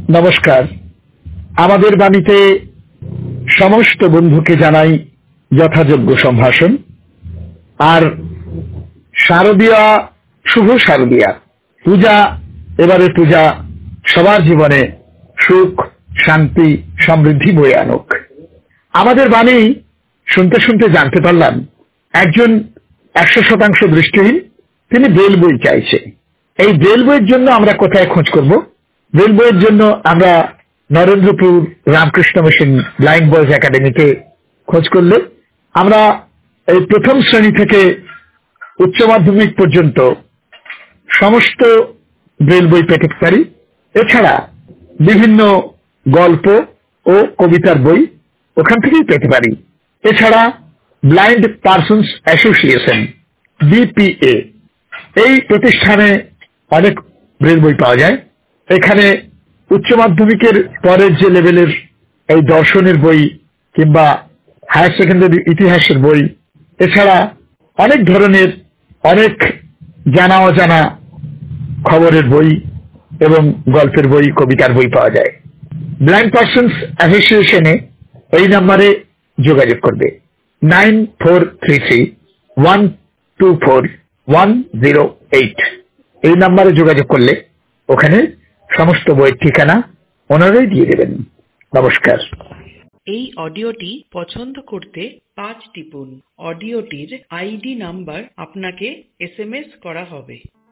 নমস্কার। আমাদের বাণীতে সমস্ত বন্ধুকে জানাই যথাযোগ্য সম্ভাষণ। আর শারদীয়া, শুভ শারদীয়া পূজা, এবারে পূজা সবার জীবনে সুখ, শান্তি, সমৃদ্ধি বয়ে আনুক। আমাদের বাণী শুনতে শুনতে জানতে পারলাম একজন 100% দৃষ্টিহীন, তিনি ব্রেল বই চাইছে। এই ব্রেল বইয়ের জন্য আমরা কোথায় খোঁজ করব? ব্রেল বইয়ের জন্য আমরা Narendrapur Ramakrishna mission blind boys একাডেমিতে খোঁজ করলে আমরা এই প্রথম শ্রেণী থেকে উচ্চ মাধ্যমিক পর্যন্ত সমস্ত ব্রেল বই পেতে পারি। এছাড়া বিভিন্ন গল্প ও কবিতার বই ওখান থেকেই পেতে পারি। এছাড়া ব্লাইন্ড পারসনস অ্যাসোসিয়েশন BPA, এই প্রতিষ্ঠানে অনেক ব্রেল বই পাওয়া যায়। এখানে উচ্চ মাধ্যমিকের পরের যে লেভেলের এই দর্শনের বই কিংবা হায়ার সেকেন্ডারি ইতিহাসের বই, এছাড়া অনেক ধরনের অনেক জানা অজানা খবরের বই এবং গল্পের বই, কবিতার বই পাওয়া যায়। ব্লাইন্ড পারসনস অ্যাসোসিয়েশনে এই নাম্বারে যোগাযোগ করবে 9433124108। এই নাম্বারে যোগাযোগ করলে ওখানে সমস্ত বইয়ের ঠিকানা ওনারাই দিয়ে দেবেন। নমস্কার। এই অডিওটি পছন্দ করতে 5 টিপুন। অডিওটির ID নাম্বার আপনাকে SMS করা হবে।